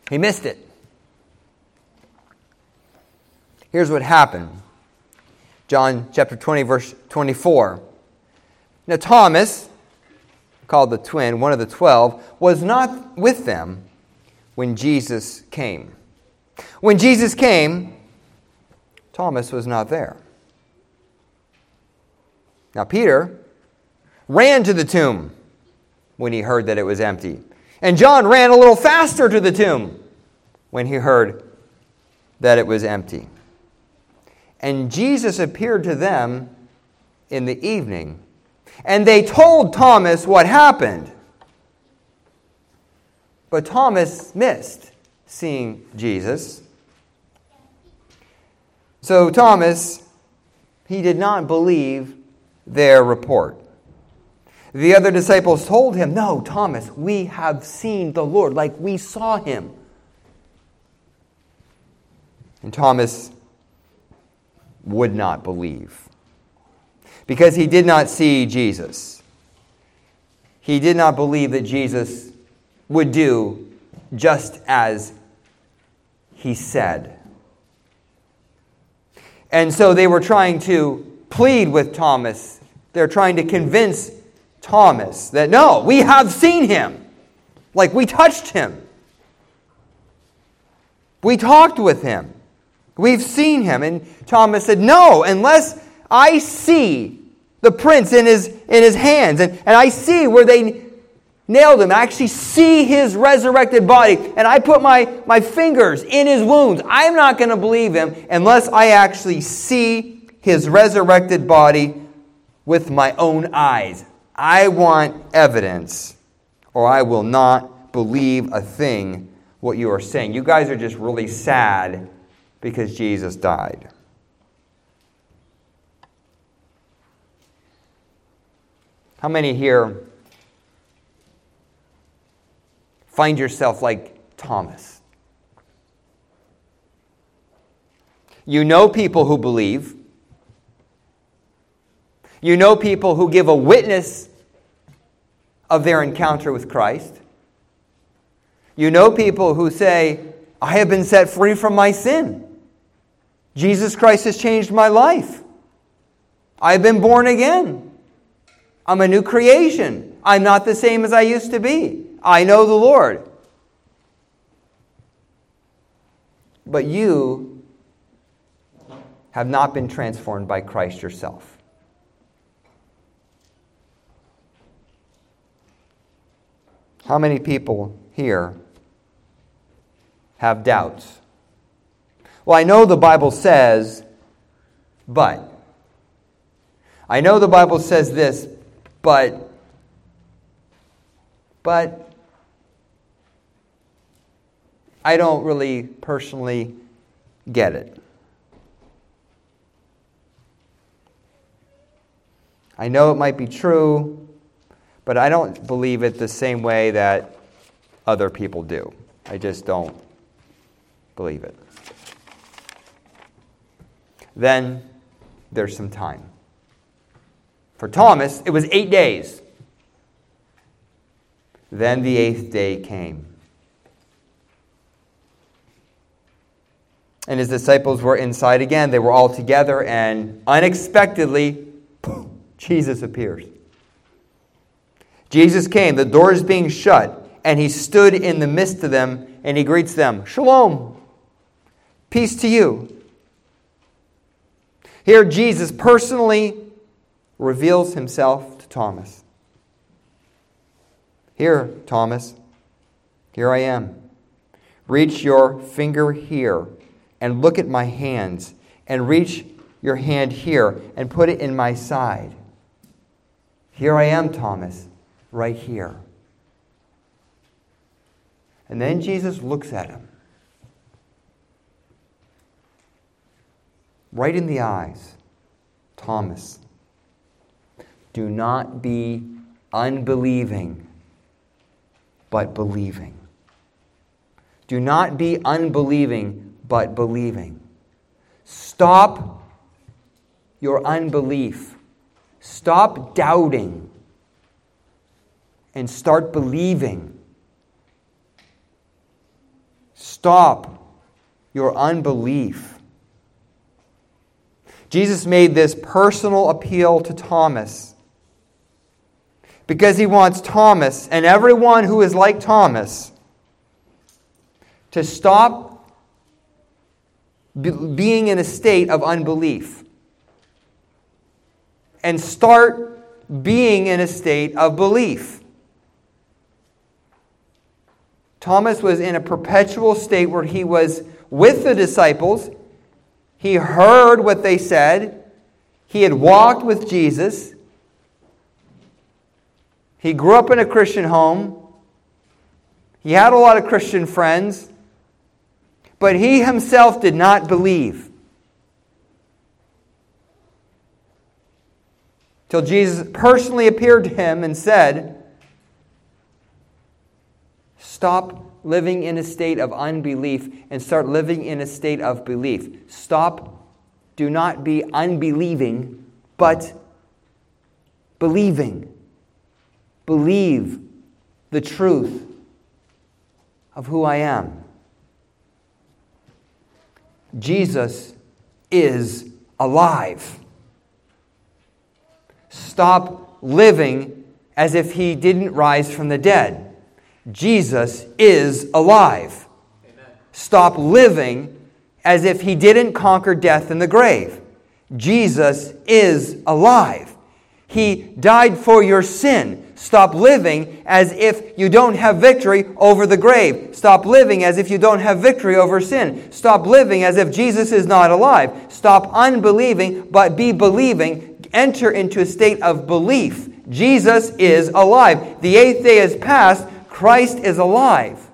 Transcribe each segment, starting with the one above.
He missed it. Here's what happened. John chapter 20, verse 24. Now Thomas, called the twin, one of the 12, was not with them when Jesus came. When Jesus came, Thomas was not there. Now Peter ran to the tomb when he heard that it was empty. And John ran a little faster to the tomb when he heard that it was empty. And Jesus appeared to them in the evening. And they told Thomas what happened. But Thomas missed seeing Jesus. So Thomas, he did not believe their report. The other disciples told him, "No, Thomas, we have seen the Lord, like we saw him." And Thomas would not believe because he did not see Jesus. He did not believe that Jesus would do just as he said. And so they were trying to plead with Thomas. They're trying to convince Thomas that, no, we have seen him. Like we touched him. We talked with him. We've seen him. And Thomas said, no, unless I see the prints in his hands and I see where they nailed him. I actually see his resurrected body and I put my fingers in his wounds. I'm not going to believe him unless I actually see his resurrected body with my own eyes. I want evidence or I will not believe a thing what you are saying. You guys are just really sad because Jesus died. How many here find yourself like Thomas? You know people who believe. You know people who give a witness of their encounter with Christ. You know people who say, I have been set free from my sin. Jesus Christ has changed my life. I've been born again. I'm a new creation. I'm not the same as I used to be. I know the Lord. But you have not been transformed by Christ yourself. How many people here have doubts? Well, I know the Bible says, but. I know the Bible says this, but I don't really personally get it. I know it might be true, but I don't believe it the same way that other people do. I just don't believe it. Then there's some time. For Thomas, it was 8 days. Then the 8th day came. And his disciples were inside again. They were all together, and unexpectedly, Jesus appears. Jesus came, the doors being shut, and he stood in the midst of them, and he greets them, Shalom, peace to you. Here Jesus personally reveals himself to Thomas. Here, Thomas, here I am. Reach your finger here and look at my hands, and reach your hand here and put it in my side. Here I am, Thomas, right here. And then Jesus looks at him. Right in the eyes. Thomas, do not be unbelieving, but believing. Do not be unbelieving, but believing. Stop your unbelief. Stop doubting. And start believing. Stop your unbelief. Jesus made this personal appeal to Thomas because he wants Thomas and everyone who is like Thomas to stop being in a state of unbelief and start being in a state of belief. Thomas was in a perpetual state where he was with the disciples. He heard what they said. He had walked with Jesus. He grew up in a Christian home. He had a lot of Christian friends. But he himself did not believe. Till Jesus personally appeared to him and said, stop living in a state of unbelief and start living in a state of belief. Stop. Do not be unbelieving, but believing. Believe the truth of who I am. Jesus is alive. Stop living as if he didn't rise from the dead. Jesus is alive. Amen. Stop living as if he didn't conquer death in the grave. Jesus is alive. He died for your sin. Stop living as if you don't have victory over the grave. Stop living as if you don't have victory over sin. Stop living as if Jesus is not alive. Stop unbelieving, but be believing. Enter into a state of belief. Jesus is alive. The 8th day has passed. Christ is alive.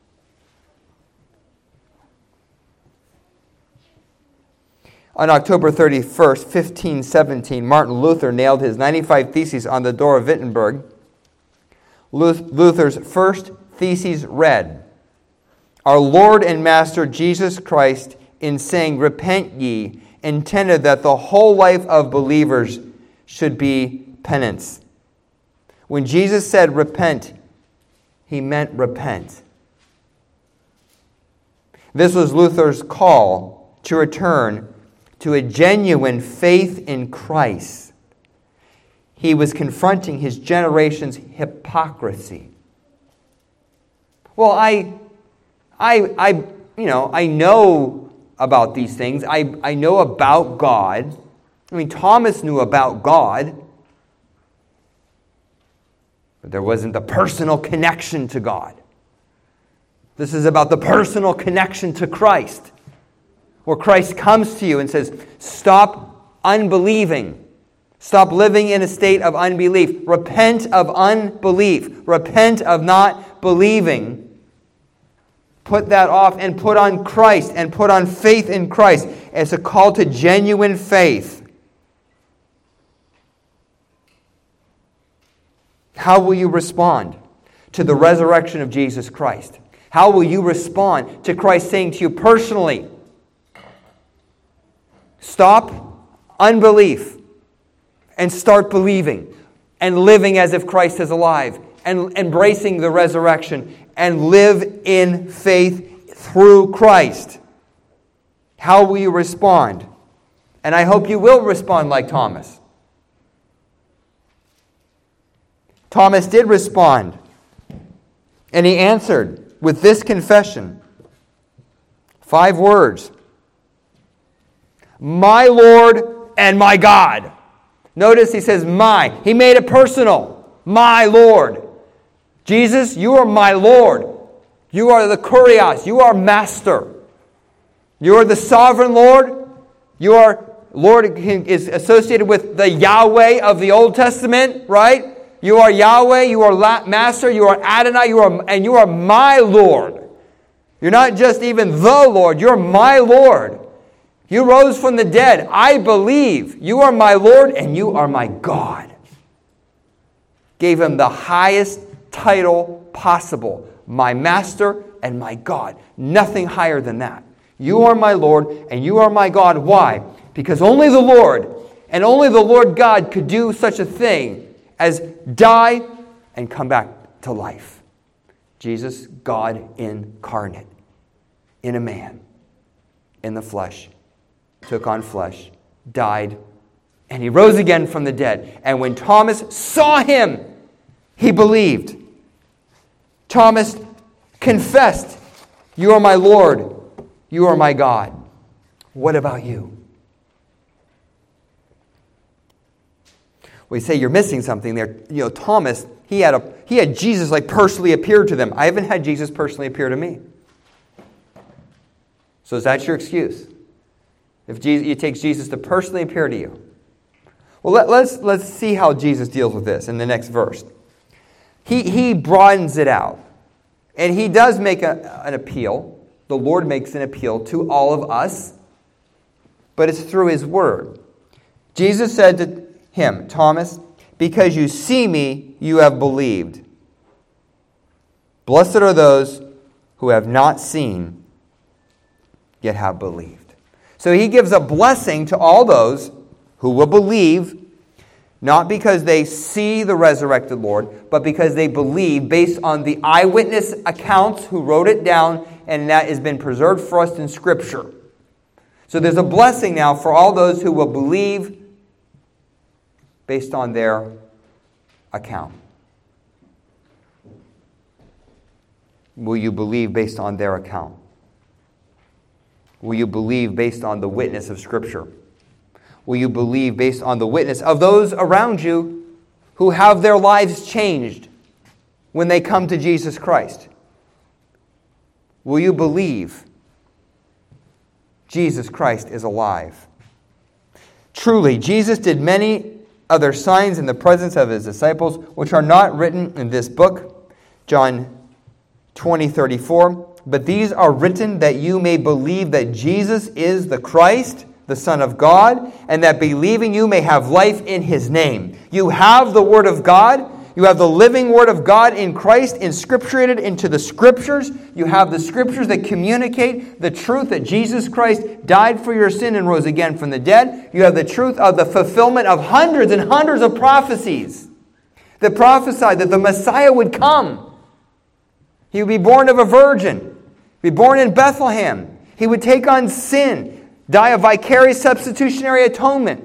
On October 31st, 1517, Martin Luther nailed his 95 Theses on the door of Wittenberg. Luther's first thesis read, Our Lord and Master Jesus Christ, in saying, Repent ye, intended that the whole life of believers should be penance. When Jesus said repent, he meant repent. This was Luther's call to return to a genuine faith in Christ. He was confronting his generation's hypocrisy. Well, I know about these things. I know about God. I mean, Thomas knew about God. But there wasn't the personal connection to God. This is about the personal connection to Christ. Where Christ comes to you and says, stop unbelieving. Stop living in a state of unbelief. Repent of unbelief. Repent of not believing. Put that off and put on Christ and put on faith in Christ. It's a call to genuine faith. How will you respond to the resurrection of Jesus Christ? How will you respond to Christ saying to you personally, stop unbelief and start believing and living as if Christ is alive and embracing the resurrection and live in faith through Christ? How will you respond? And I hope you will respond like Thomas. Thomas did respond, and he answered with this confession. 5 words. My Lord and my God. Notice he says my. He made it personal. My Lord. Jesus, you are my Lord. You are the Kurios. You are Master. You are the sovereign Lord. You are, Lord is associated with the Yahweh of the Old Testament, right? You are Yahweh, you are Master, you are Adonai, you are my Lord. You're not just even the Lord, you're my Lord. You rose from the dead. I believe you are my Lord and you are my God. Gave him the highest title possible. My Master and my God. Nothing higher than that. You are my Lord and you are my God. Why? Because only the Lord and only the Lord God could do such a thing as die and come back to life. Jesus, God incarnate. in a man, in the flesh, took on flesh, died, and he rose again from the dead. And when Thomas saw him, he believed. Thomas confessed, "You are my Lord, you are my God." What about you? We say you're missing something there. Thomas, he had Jesus personally appear to them. I haven't had Jesus personally appear to me. So is that your excuse? If it takes Jesus to personally appear to you. Well, let's see how Jesus deals with this in the next verse. He broadens it out. And he does make an appeal. The Lord makes an appeal to all of us. But it's through his word. Jesus said to him, "Thomas, because you see me, you have believed. Blessed are those who have not seen, yet have believed." So he gives a blessing to all those who will believe, not because they see the resurrected Lord, but because they believe based on the eyewitness accounts who wrote it down, and that has been preserved for us in Scripture. So there's a blessing now for all those who will believe based on their account. Will you believe based on their account? Will you believe based on the witness of Scripture? Will you believe based on the witness of those around you who have their lives changed when they come to Jesus Christ? Will you believe Jesus Christ is alive? Truly, Jesus did many other signs in the presence of his disciples, which are not written in this book. John 20:34. But these are written that you may believe that Jesus is the Christ, the Son of God, and that believing you may have life in his name. You have the Word of God. You have the living Word of God in Christ, inscripturated into the Scriptures. You have the Scriptures that communicate the truth that Jesus Christ died for your sin and rose again from the dead. You have the truth of the fulfillment of hundreds and hundreds of prophecies that prophesied that the Messiah would come. He would be born of a virgin, be born in Bethlehem. He would take on sin, die a vicarious substitutionary atonement,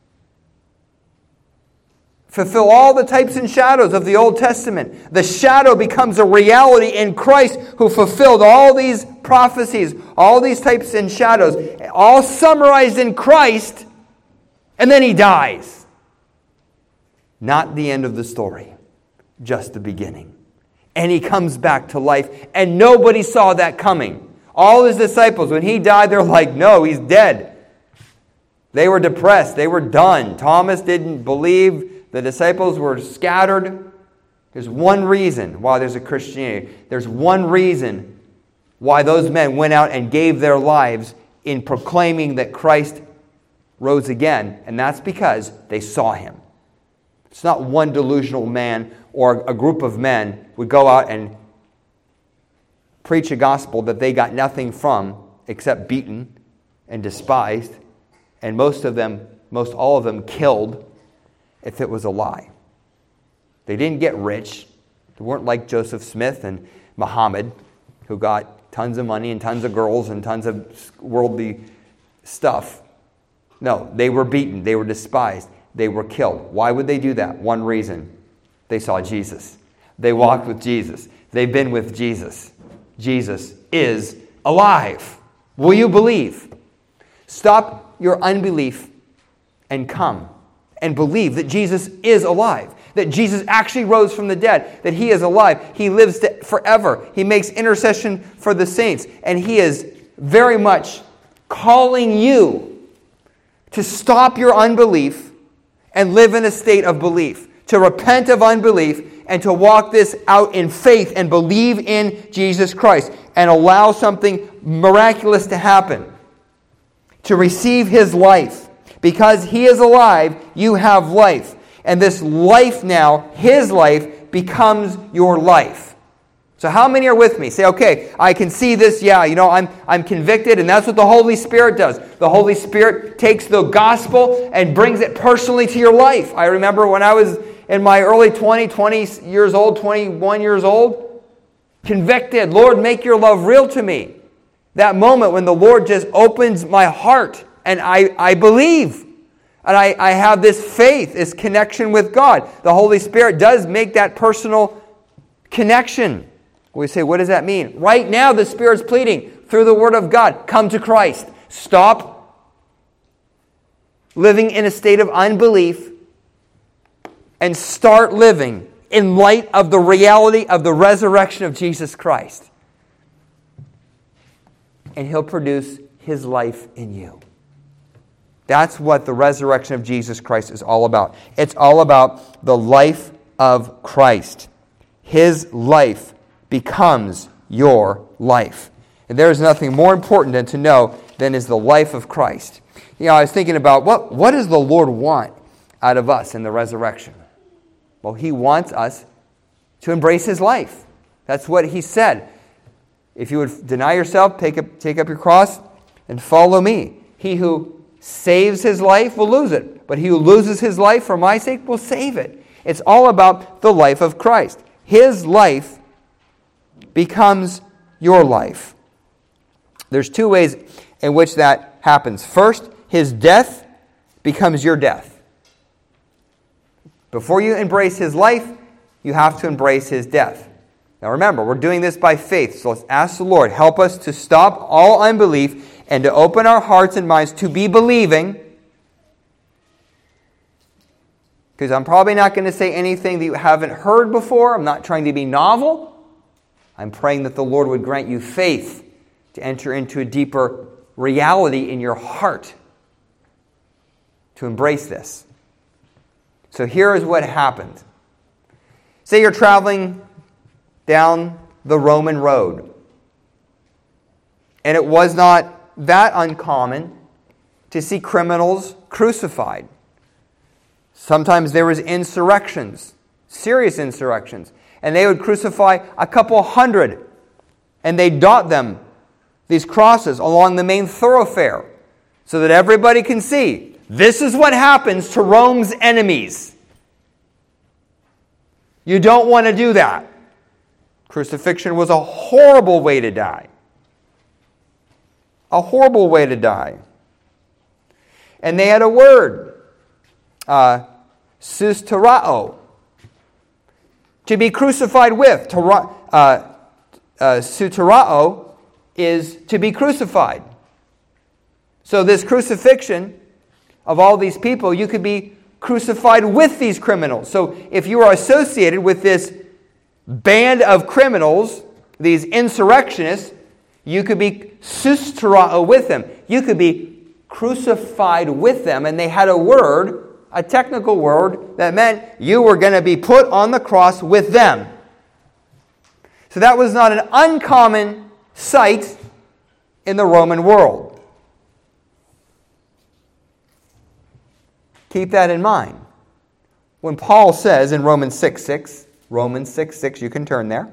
fulfill all the types and shadows of the Old Testament. The shadow becomes a reality in Christ, who fulfilled all these prophecies, all these types and shadows, all summarized in Christ, and then he dies. Not the end of the story, just the beginning. And he comes back to life, and nobody saw that coming. All his disciples, when he died, they're like, "No, he's dead." They were depressed. They were done. Thomas didn't believe. The disciples were scattered. There's one reason why there's a Christianity. There's one reason why those men went out and gave their lives in proclaiming that Christ rose again, and that's because they saw him. It's not one delusional man or a group of men would go out and preach a gospel that they got nothing from except beaten and despised, and most all of them killed if it was a lie. They didn't get rich. They weren't like Joseph Smith and Muhammad, who got tons of money and tons of girls and tons of worldly stuff. No, they were beaten. They were despised. They were killed. Why would they do that? One reason. They saw Jesus. They walked with Jesus. They've been with Jesus. Jesus is alive. Will you believe? Stop your unbelief and come and believe that Jesus is alive, that Jesus actually rose from the dead, that he is alive. He lives forever. He makes intercession for the saints, and he is very much calling you to stop your unbelief and live in a state of belief, to repent of unbelief and to walk this out in faith and believe in Jesus Christ and allow something miraculous to happen, to receive his life. Because he is alive, you have life. And this life now, his life, becomes your life. So how many are with me? Say, okay, I can see this. Yeah, I'm convicted, and that's what the Holy Spirit does. The Holy Spirit takes the gospel and brings it personally to your life. I remember when I was in my early 20 years old, 21 years old, convicted. Lord, make your love real to me. That moment when the Lord just opens my heart and I believe. And I have this faith, this connection with God. The Holy Spirit does make that personal connection. We say, what does that mean? Right now, the Spirit's pleading through the Word of God, come to Christ. Stop living in a state of unbelief and start living in light of the reality of the resurrection of Jesus Christ. And He'll produce His life in you. That's what the resurrection of Jesus Christ is all about. It's all about the life of Christ. His life becomes your life. And there is nothing more important than to know than is the life of Christ. I was thinking about what does the Lord want out of us in the resurrection? Well, He wants us to embrace His life. That's what He said. If you would deny yourself, take up your cross, and follow me. He who saves his life will lose it, but he who loses his life for my sake will save it. It's all about the life of Christ. His life becomes your life. There's two ways in which that happens. First, His death becomes your death. Before you embrace His life, you have to embrace His death. Now remember, we're doing this by faith, so let's ask the Lord, help us to stop all unbelief and to open our hearts and minds to be believing. Because I'm probably not going to say anything that you haven't heard before. I'm not trying to be novel. I'm praying that the Lord would grant you faith to enter into a deeper reality in your heart to embrace this. So here is what happened. Say you're traveling down the Roman road. And it was not that uncommon to see criminals crucified. Sometimes there was insurrections, serious insurrections. And they would crucify a couple hundred. And they'd dot them, these crosses, along the main thoroughfare. So that everybody can see, this is what happens to Rome's enemies. You don't want to do that. Crucifixion was a horrible way to die. A horrible way to die. And they had a word, susterao, to be crucified with. Suterao is to be crucified. So this crucifixion of all these people, you could be crucified with these criminals. So if you are associated with this band of criminals, these insurrectionists, you could be susterao with them. You could be crucified with them. And they had a word, a technical word, that meant you were going to be put on the cross with them. So that was not an uncommon sight in the Roman world. Keep that in mind. When Paul says in Romans 6:6, you can turn there.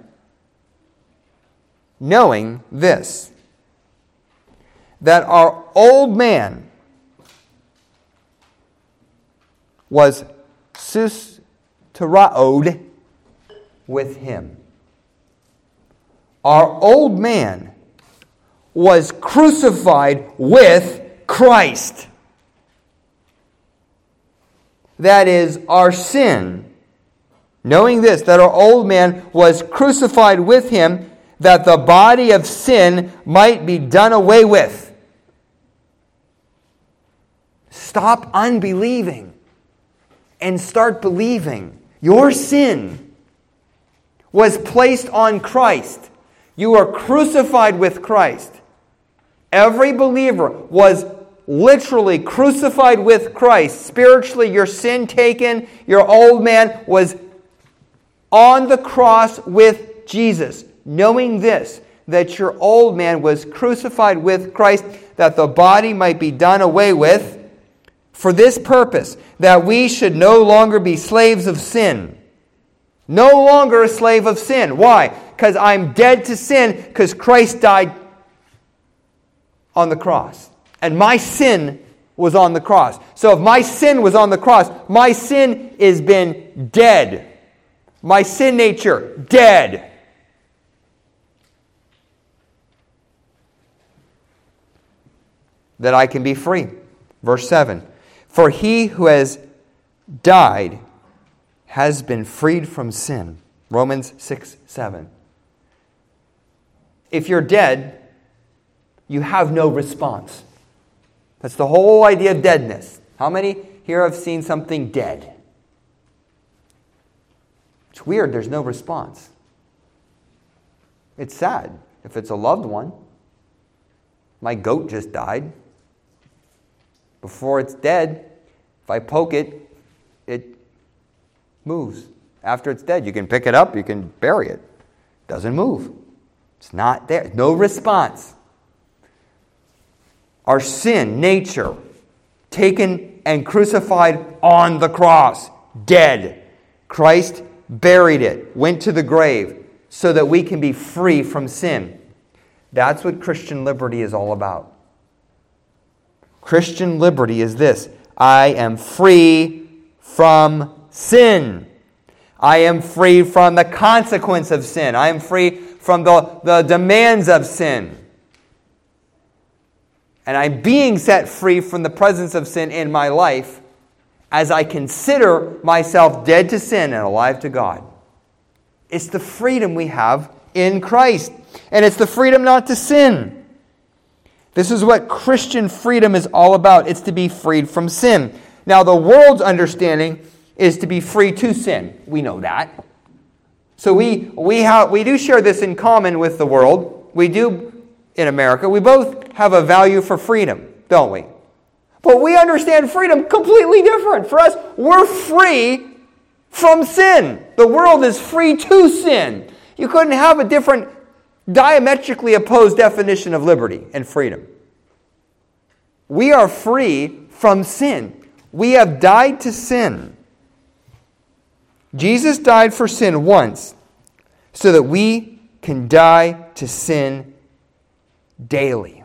Knowing this, that our old man was susteraoed with Him. Our old man was crucified with Christ. That is, our sin. Knowing this, that our old man was crucified with Him, that the body of sin might be done away with. Stop unbelieving and start believing. Your sin was placed on Christ. You are crucified with Christ. Every believer was literally crucified with Christ. Spiritually, your sin taken, your old man was on the cross with Jesus. Knowing this, that your old man was crucified with Christ, that the body might be done away with, for this purpose, that we should no longer be slaves of sin. No longer a slave of sin. Why? Because I'm dead to sin, because Christ died on the cross. And my sin was on the cross. So if my sin was on the cross, my sin has been dead. My sin nature, dead. that I can be free. Verse 7. For he who has died has been freed from sin. Romans 6:7. If you're dead, you have no response. That's the whole idea of deadness. How many here have seen something dead? It's weird, there's no response. It's sad if it's a loved one. My goat just died. Before it's dead, if I poke it, it moves. After it's dead, you can pick it up, you can bury it. It doesn't move. It's not there. No response. Our sin, nature, taken and crucified on the cross, dead. Christ buried it, went to the grave, so that we can be free from sin. That's what Christian liberty is all about. Christian liberty is this: I am free from sin. I am free from the consequence of sin. I am free from the demands of sin. And I'm being set free from the presence of sin in my life as I consider myself dead to sin and alive to God. It's the freedom we have in Christ. And it's the freedom not to sin. This is what Christian freedom is all about. It's to be freed from sin. Now, the world's understanding is to be free to sin. We know that. So we do share this in common with the world. We do in America. We both have a value for freedom, don't we? But we understand freedom completely different. For us, we're free from sin. The world is free to sin. You couldn't have a different, diametrically opposed definition of liberty and freedom. We are free from sin. We have died to sin. Jesus died for sin once so that we can die to sin daily.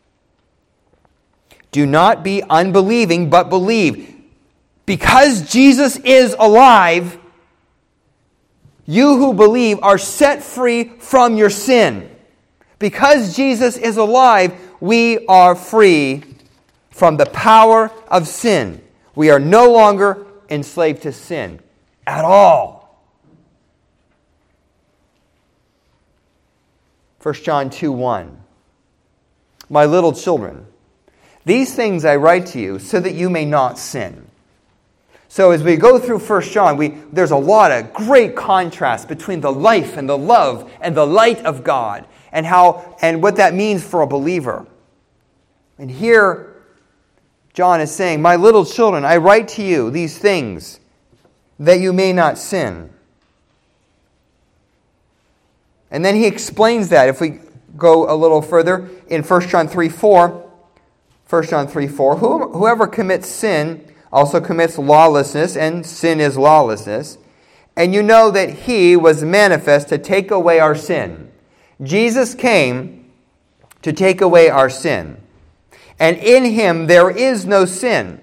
Do not be unbelieving, but believe. Because Jesus is alive, you who believe are set free from your sin. Because Jesus is alive, we are free from the power of sin. We are no longer enslaved to sin at all. 1 John 2:1. My little children, these things I write to you so that you may not sin. So as we go through 1 John, there's a lot of great contrast between the life and the love and the light of God and what that means for a believer. And here, John is saying, my little children, I write to you these things that you may not sin. And then he explains that. If we go a little further, in 1 John 3:4, whoever commits sin also commits lawlessness, and sin is lawlessness. And you know that he was manifest to take away our sin. Jesus came to take away our sin. And in him there is no sin.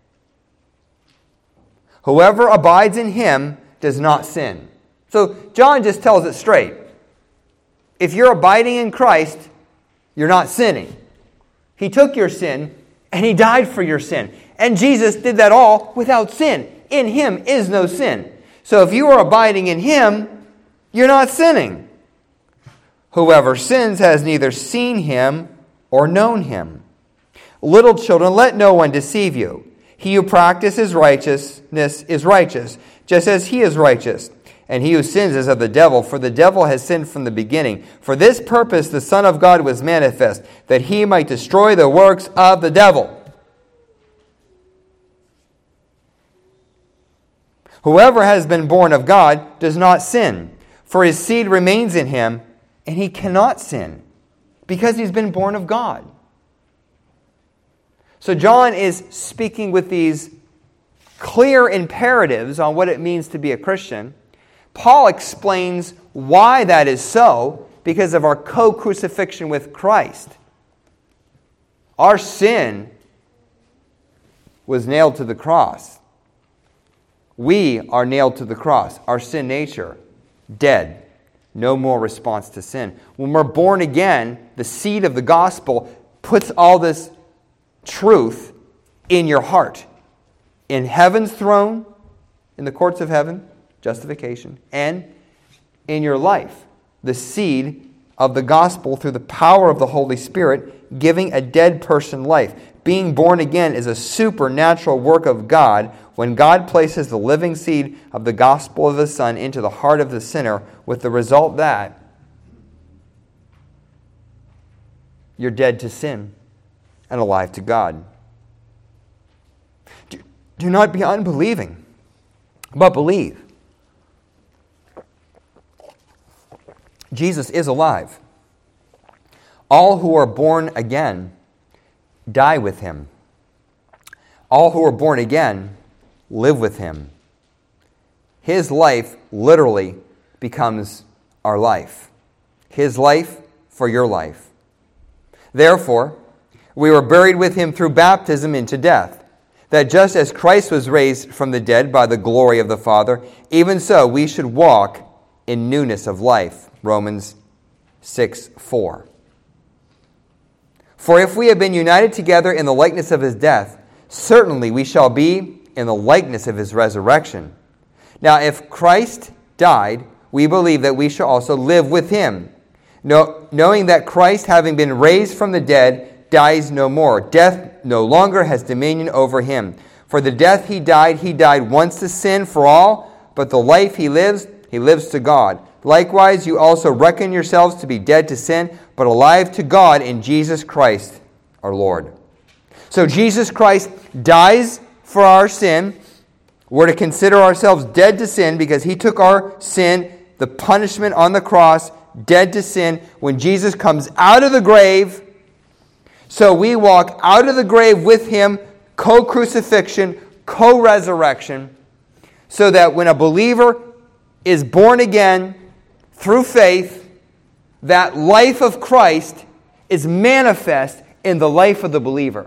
Whoever abides in him does not sin. So John just tells it straight. If you're abiding in Christ, you're not sinning. He took your sin and he died for your sin. And Jesus did that all without sin. In him is no sin. So if you are abiding in him, you're not sinning. Whoever sins has neither seen him or known him. Little children, let no one deceive you. He who practices righteousness is righteous, just as he is righteous. And he who sins is of the devil, for the devil has sinned from the beginning. For this purpose the Son of God was manifest, that he might destroy the works of the devil. Whoever has been born of God does not sin, for his seed remains in him, and he cannot sin, because he's been born of God. So John is speaking with these clear imperatives on what it means to be a Christian. Paul explains why that is so, because of our co-crucifixion with Christ. Our sin was nailed to the cross. We are nailed to the cross. Our sin nature, dead. No more response to sin. When we're born again, the seed of the gospel puts all this truth in your heart, in heaven's throne, in the courts of heaven, justification, and in your life, the seed of the gospel through the power of the Holy Spirit, giving a dead person life. Being born again is a supernatural work of God when God places the living seed of the gospel of His Son into the heart of the sinner, with the result that you're dead to sin and alive to God. Do not be unbelieving, but believe. Jesus is alive. All who are born again die with Him. All who are born again live with Him. His life literally becomes our life. His life for your life. Therefore, we were buried with Him through baptism into death, that just as Christ was raised from the dead by the glory of the Father, even so we should walk in newness of life. Romans 6:4. For if we have been united together in the likeness of His death, certainly we shall be in the likeness of His resurrection. Now if Christ died, we believe that we shall also live with Him, knowing that Christ, having been raised from the dead, dies no more. Death no longer has dominion over Him. For the death He died once to sin for all, but the life He lives to God. Likewise, you also reckon yourselves to be dead to sin, but alive to God in Jesus Christ our Lord. So Jesus Christ dies for our sin. We're to consider ourselves dead to sin because He took our sin, the punishment on the cross, dead to sin. When Jesus comes out of the grave, so we walk out of the grave with Him, co-crucifixion, co-resurrection, so that when a believer is born again through faith, that life of Christ is manifest in the life of the believer.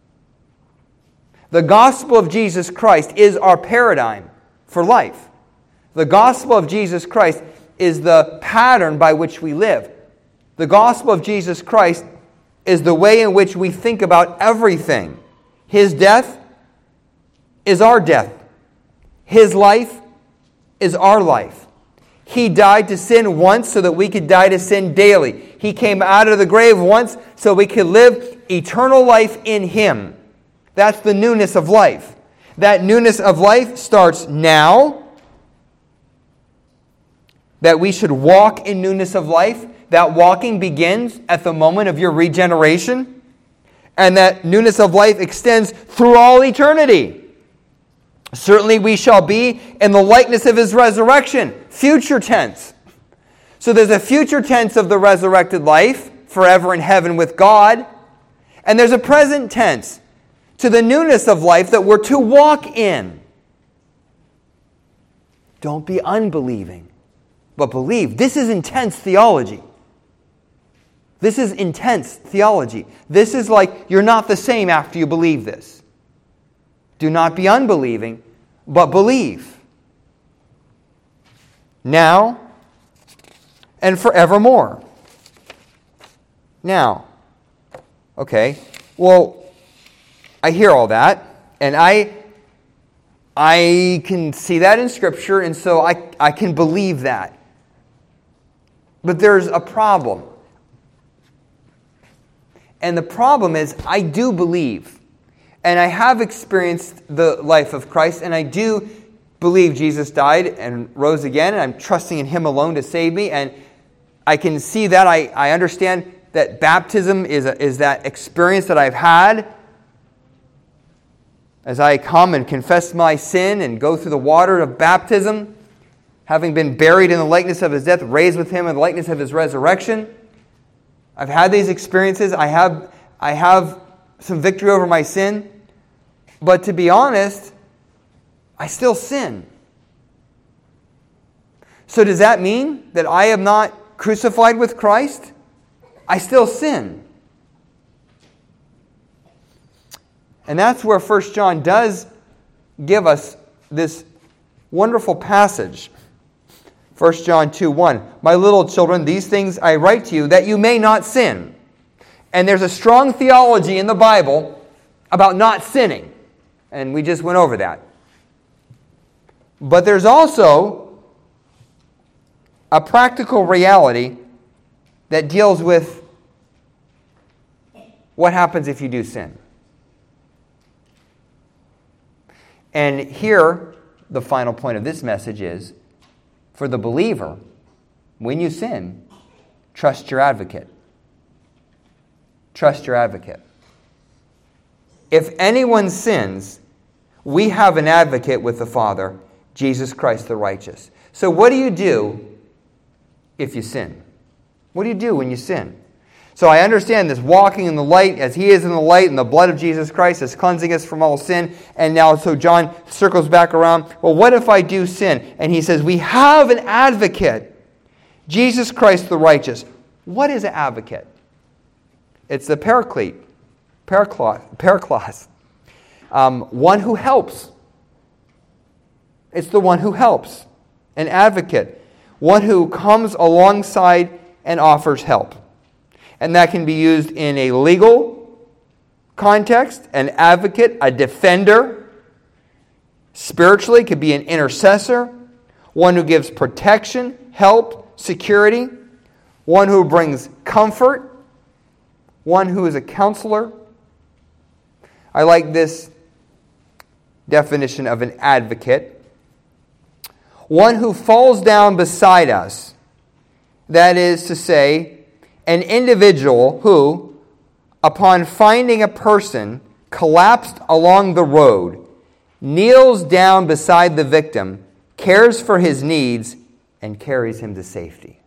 The gospel of Jesus Christ is our paradigm for life. The gospel of Jesus Christ is the pattern by which we live. The gospel of Jesus Christ is the way in which we think about everything. His death is our death. His life is our life. He died to sin once so that we could die to sin daily. He came out of the grave once so we could live eternal life in Him. That's the newness of life. That newness of life starts now. That we should walk in newness of life. That walking begins at the moment of your regeneration. And that newness of life extends through all eternity. Certainly we shall be in the likeness of His resurrection. Future tense. So there's a future tense of the resurrected life, forever in heaven with God. And there's a present tense to the newness of life that we're to walk in. Don't be unbelieving, but believe. This is intense theology. This is intense theology. This is like you're not the same after you believe this. Do not be unbelieving, but believe. Now and forevermore. Now, okay, well, I hear all that, and I can see that in Scripture, and so I can believe that. But there's a problem. And the problem is, I do believe. And I have experienced the life of Christ, and I do believe Jesus died and rose again, and I'm trusting in Him alone to save me, and I can see that. I understand that baptism is that experience that I've had as I come and confess my sin and go through the water of baptism, having been buried in the likeness of His death, raised with Him in the likeness of His resurrection. I've had these experiences. I have some victory over my sin. But to be honest, I still sin. So does that mean that I am not crucified with Christ? I still sin. And that's where 1 John does give us this wonderful passage. 1 John 2:1. My little children, these things I write to you that you may not sin. And there's a strong theology in the Bible about not sinning. And we just went over that. But there's also a practical reality that deals with what happens if you do sin. And here, the final point of this message is, for the believer, when you sin, trust your advocate. Trust your advocate. If anyone sins, we have an advocate with the Father, Jesus Christ the righteous. So what do you do if you sin? What do you do when you sin? So I understand this walking in the light as He is in the light, and the blood of Jesus Christ is cleansing us from all sin. And now, so John circles back around. Well, what if I do sin? And he says, we have an advocate, Jesus Christ the righteous. What is an advocate? It's the paraclete, paraklos, one who helps. It's the one who helps, an advocate, one who comes alongside and offers help. And that can be used in a legal context, an advocate, a defender. Spiritually, it could be an intercessor, one who gives protection, help, security, one who brings comfort, one who is a counselor. I like this definition of an advocate. One who falls down beside us. That is to say, an individual who, upon finding a person collapsed along the road, kneels down beside the victim, cares for his needs, and carries him to safety.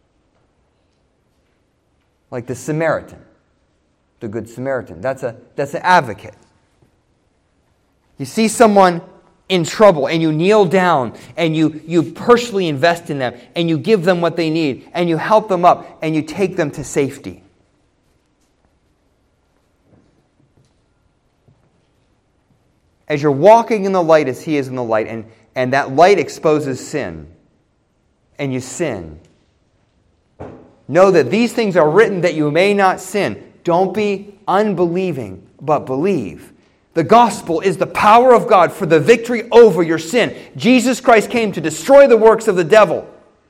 Like the Samaritan. The Good Samaritan. That's an advocate. You see someone in trouble and you kneel down and you personally invest in them and you give them what they need and you help them up and you take them to safety. As you're walking in the light as He is in the light, and that light exposes sin, and you sin, know that these things are written that you may not sin. Don't be unbelieving, but believe. The gospel is the power of God for the victory over your sin. Jesus Christ came to destroy the works of the devil.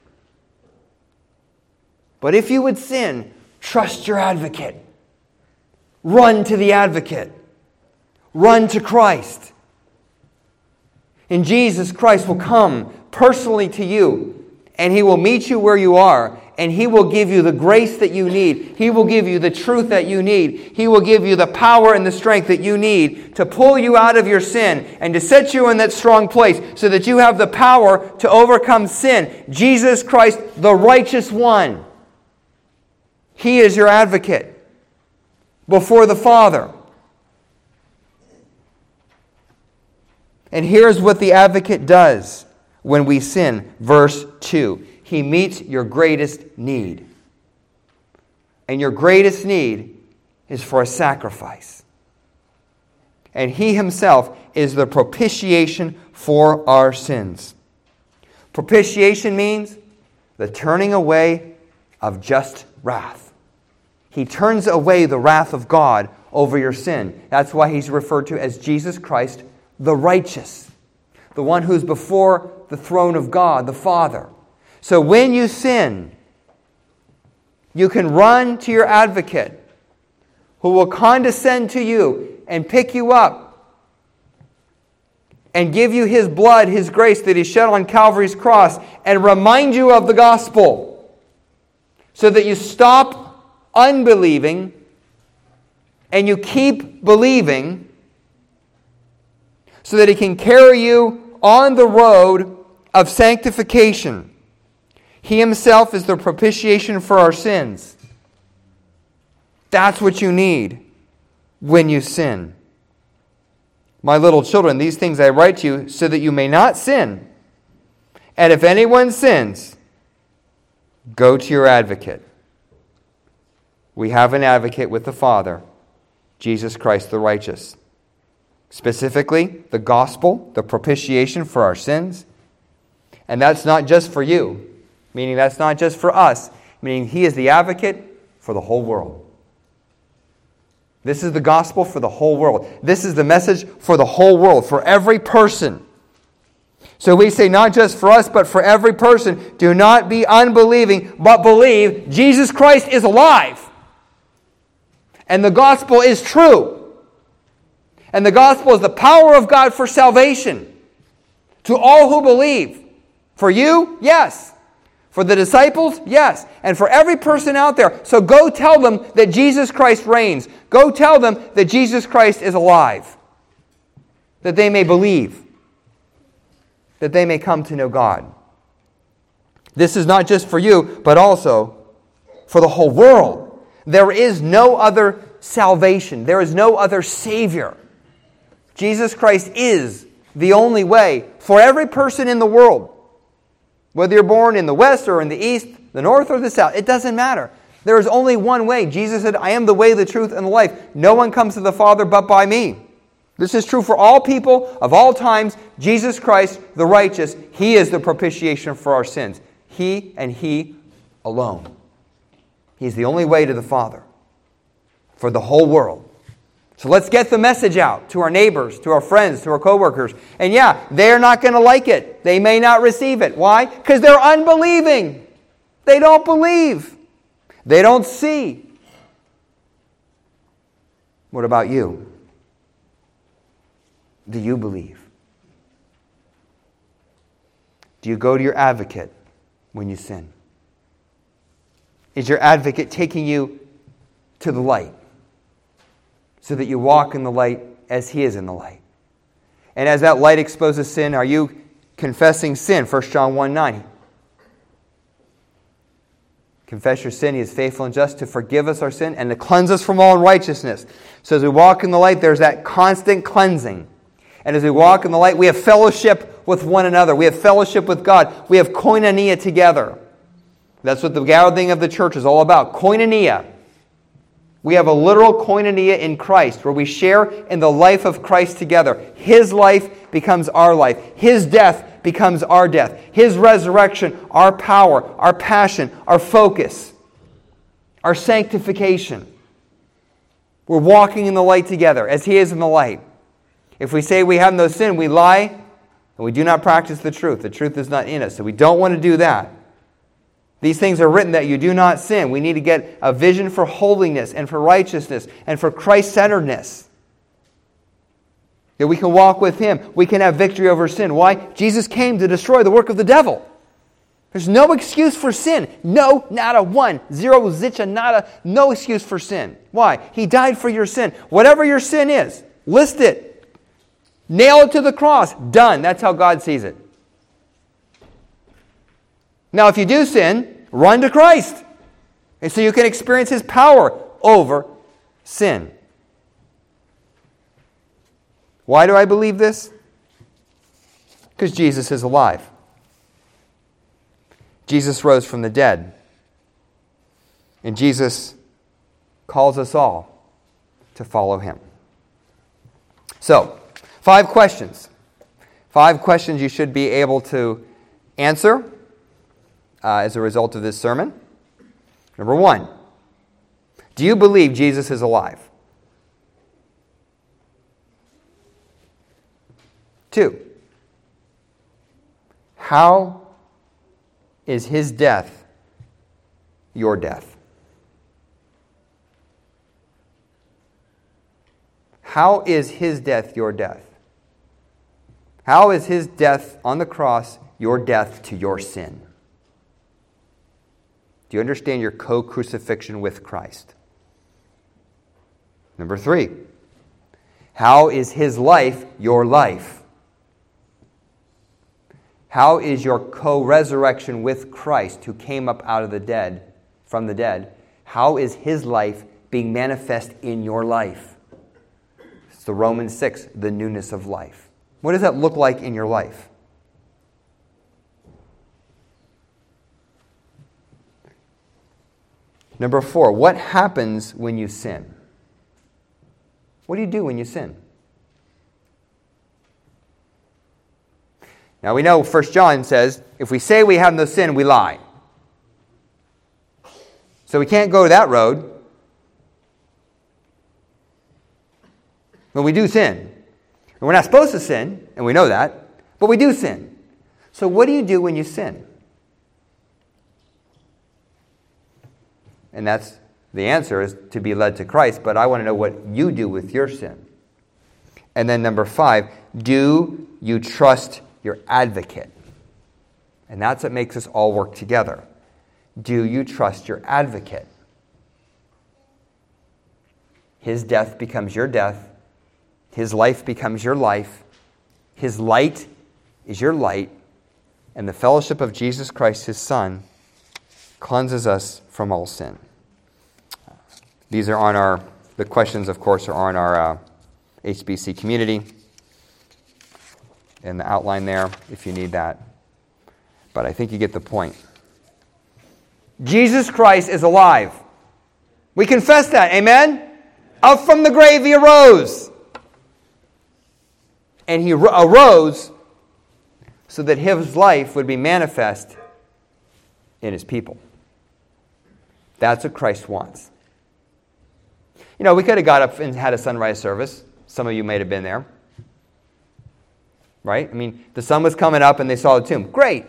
But if you would sin, trust your advocate. Run to the advocate. Run to Christ. And Jesus Christ will come personally to you, and He will meet you where you are. And He will give you the grace that you need. He will give you the truth that you need. He will give you the power and the strength that you need to pull you out of your sin and to set you in that strong place so that you have the power to overcome sin. Jesus Christ, the righteous one. He is your advocate before the Father. And here's what the advocate does when we sin. Verse 2. He meets your greatest need. And your greatest need is for a sacrifice. And He Himself is the propitiation for our sins. Propitiation means the turning away of just wrath. He turns away the wrath of God over your sin. That's why He's referred to as Jesus Christ, the righteous. The one who's before the throne of God, the Father. So when you sin, you can run to your advocate who will condescend to you and pick you up and give you His blood, His grace that He shed on Calvary's cross and remind you of the gospel so that you stop unbelieving and you keep believing so that He can carry you on the road of sanctification. He Himself is the propitiation for our sins. That's what you need when you sin. My little children, these things I write to you so that you may not sin. And if anyone sins, go to your advocate. We have an advocate with the Father, Jesus Christ the righteous. Specifically, the gospel, the propitiation for our sins. And that's not just for you. Meaning that's not just for us. Meaning He is the advocate for the whole world. This is the gospel for the whole world. This is the message for the whole world, for every person. So we say not just for us, but for every person, do not be unbelieving, but believe Jesus Christ is alive. And the gospel is true. And the gospel is the power of God for salvation to all who believe. For you, yes. For the disciples, yes. And for every person out there. So go tell them that Jesus Christ reigns. Go tell them that Jesus Christ is alive. That they may believe. That they may come to know God. This is not just for you, but also for the whole world. There is no other salvation. There is no other Savior. Jesus Christ is the only way for every person in the world. Whether you're born in the west or in the east, the north or the south, it doesn't matter. There is only one way. Jesus said, I am the way, the truth, and the life. No one comes to the Father but by me. This is true for all people of all times. Jesus Christ, the righteous, He is the propitiation for our sins. He and He alone. He's the only way to the Father for the whole world. So let's get the message out to our neighbors, to our friends, to our coworkers. And yeah, they're not going to like it. They may not receive it. Why? Because they're unbelieving. They don't believe. They don't see. What about you? Do you believe? Do you go to your advocate when you sin? Is your advocate taking you to the light so that you walk in the light as He is in the light? And as that light exposes sin, are you confessing sin? 1 John 1:9. Confess your sin. He is faithful and just to forgive us our sin and to cleanse us from all unrighteousness. So as we walk in the light, there's that constant cleansing. And as we walk in the light, we have fellowship with one another. We have fellowship with God. We have koinonia together. That's what the gathering of the church is all about. Koinonia. We have a literal koinonia in Christ where we share in the life of Christ together. His life becomes our life. His death becomes our death. His resurrection, our power, our passion, our focus, our sanctification. We're walking in the light together as He is in the light. If we say we have no sin, we lie and we do not practice the truth. The truth is not in us. So we don't want to do that. These things are written that you do not sin. We need to get a vision for holiness and for righteousness and for Christ-centeredness. That we can walk with Him. We can have victory over sin. Why? Jesus came to destroy the work of the devil. There's no excuse for sin. No, not a one. Zero, zitcha, nada. No excuse for sin. Why? He died for your sin. Whatever your sin is, list it. Nail it to the cross. Done. That's how God sees it. Now, if you do sin, run to Christ. And so you can experience His power over sin. Why do I believe this? Because Jesus is alive. Jesus rose from the dead. And Jesus calls us all to follow Him. So, 5 questions. 5 questions you should be able to answer as a result of this sermon. Number 1, do you believe Jesus is alive? 2, how is His death your death? How is His death your death? How is His death on the cross your death to your sin? Do you understand your co-crucifixion with Christ? Number 3, how is His life your life? How is your co-resurrection with Christ, who came up out of the dead, from the dead, how is His life being manifest in your life? It's the Romans 6, the newness of life. What does that look like in your life? Number 4, what happens when you sin? What do you do when you sin? Now we know 1 John says, if we say we have no sin, we lie. So we can't go that road. Well, we do sin. And we're not supposed to sin, and we know that, but we do sin. So what do you do when you sin? And that's the answer is to be led to Christ, but I want to know what you do with your sin. And then number 5, do you trust your advocate? And that's what makes us all work together. Do you trust your advocate? His death becomes your death. His life becomes your life. His light is your light. And the fellowship of Jesus Christ, his Son, cleanses us from all sin. These are on the questions, of course, are on our HBC community in the outline there, if you need that. But I think you get the point. Jesus Christ is alive. We confess that, amen? Up from the grave he arose. And he arose so that his life would be manifest in his people. That's what Christ wants. You know, we could have got up and had a sunrise service. Some of you may have been there. Right? I mean, the sun was coming up and they saw the tomb. Great.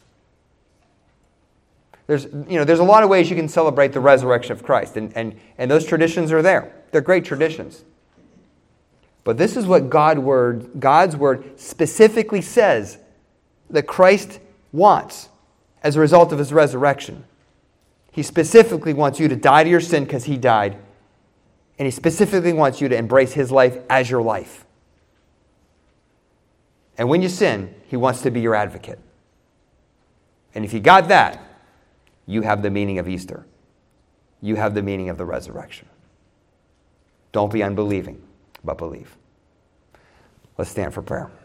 There's a lot of ways you can celebrate the resurrection of Christ. And those traditions are there. They're great traditions. But this is what God's Word specifically says that Christ wants as a result of his resurrection. He specifically wants you to die to your sin because he died. And he specifically wants you to embrace his life as your life. And when you sin, he wants to be your advocate. And if you got that, you have the meaning of Easter. You have the meaning of the resurrection. Don't be unbelieving, but believe. Let's stand for prayer.